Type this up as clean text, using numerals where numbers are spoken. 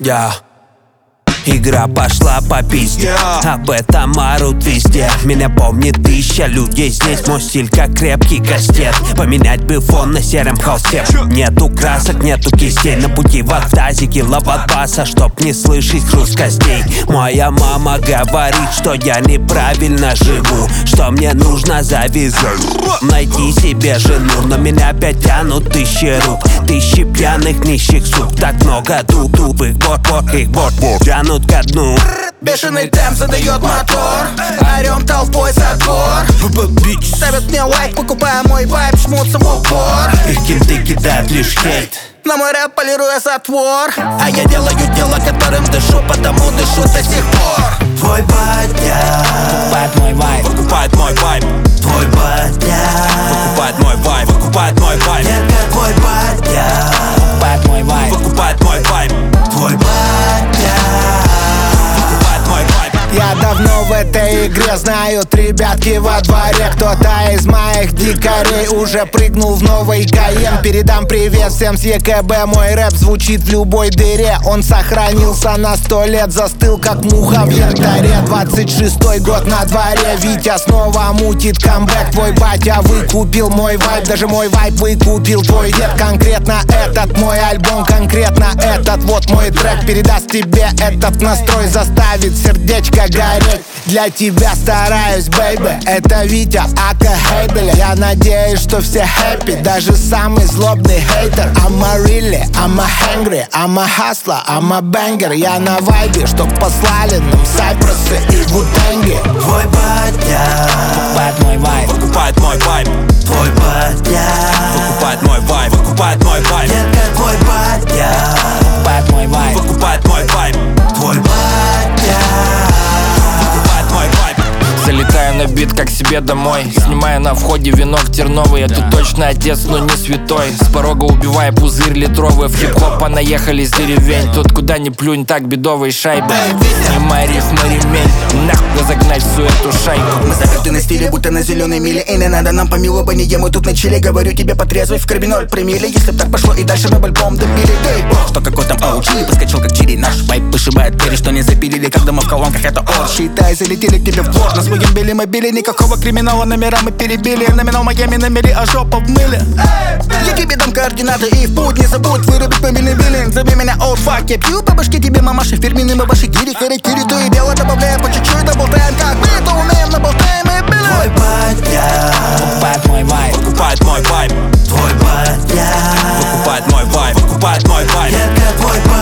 Игра пошла по пизде, об этом орут везде. Меня помнит 1000 людей здесь, мой стиль как крепкий кастет. Поменять бы фон на сером холсте. Нету красок, нету кистей. На пути в тазике лавабаса, чтоб не слышать хруст костей. Моя мама говорит, что я неправильно живу, что мне нужно завязать, найти себе жену. Но меня опять тянут 1000 рук, 1000 пьяных нищих сук. Так много тупых их тянут ко дну. Бешеный темп задает мотор, орем толпой за двор. Ставят мне лайк, покупая мой вайб, жмутся в упор. Их кенты кидают лишь хейт, на мой рэп полируя затвор. А я делаю дело, которым дышу, потому дышу до сих пор. Твой батя покупает мой вайб, покупает мой вайб. Твой батя покупает мой вайб, покупает мой вайб. Детка, твой батя покупает мой вайб, покупает мой вайб. Твой батя покупает мой вайб. Я давно в этой игре, знают ребятки во дворе. Кто-то из моих дикарей уже прыгнул в новый Каен. Передам привет всем с ЕКБ, мой рэп звучит в любой дыре. Он сохранился на 100 лет, застыл как муха в янтаре. 26-й год на дворе, Витя снова мутит камбэк. Твой батя выкупил мой вайб, даже мой вайб выкупил твой дед. Конкретно этот мой альбом, конкретно этот вот мой трек передаст тебе этот настрой, заставит сердечко гореть. Для тебя стараюсь, бэйби, это Витя, ака Хейбеля. Я надеюсь, что все хэппи, даже самый злобный хейтер. I'm a really, I'm a hungry, I'm a hustler, I'm a banger. Я на вайбе, чтоб послали нам Сайпросы и Вутенги. Твой батя покупает мой вайб, покупает мой вайб. Твой батя покупает мой вайб, покупает мой вайб. Детка, твой батя покупает мой вайб, покупает мой вайб. Твой батя покупает мой вайб. Залетаю на бит как себе домой, снимаю на входе венок терновый. Я тут точно отец, но не святой. С порога убивая пузырь литровый. В хип-хопа наехали с деревень. Тут куда ни плюнь, так бедовые шайбы. Снимай рифмы ремень, нахуй загнать всю эту шайку. Мы заперты на стиле, будто на зеленой миле. И не надо нам помилования, мы тут на чиле. Говорю тебе потрезвый, в крови 0 промилле. Если б так пошло и дальше мы бы альбом добили. Дай бог, что какой там OG поскочил как чири. Наш вайп вышибает двери, что не запилили. Когда мы в колонках, это ор. Считай, залетели к тебе в двор. На своем беле мобиле, никакого криминала. Номера мы перебили, номинал Майами на мели, а жопа в мыле. Я тебе дам координаты и в путь не забудь вырубить мобильный биллинг. Зови меня old fuck, я пью по башке тебе мамаши. Фирменные мы ваши гири, характери, то и дело добавляем по чуть-чуть, доболтаем. Как мы то умеем, наболтаем и били. Твой батя покупает мой вайб, покупает мой вайб. Твой батя покупает мой вайб, покупает мой вайб. Детка, твой батя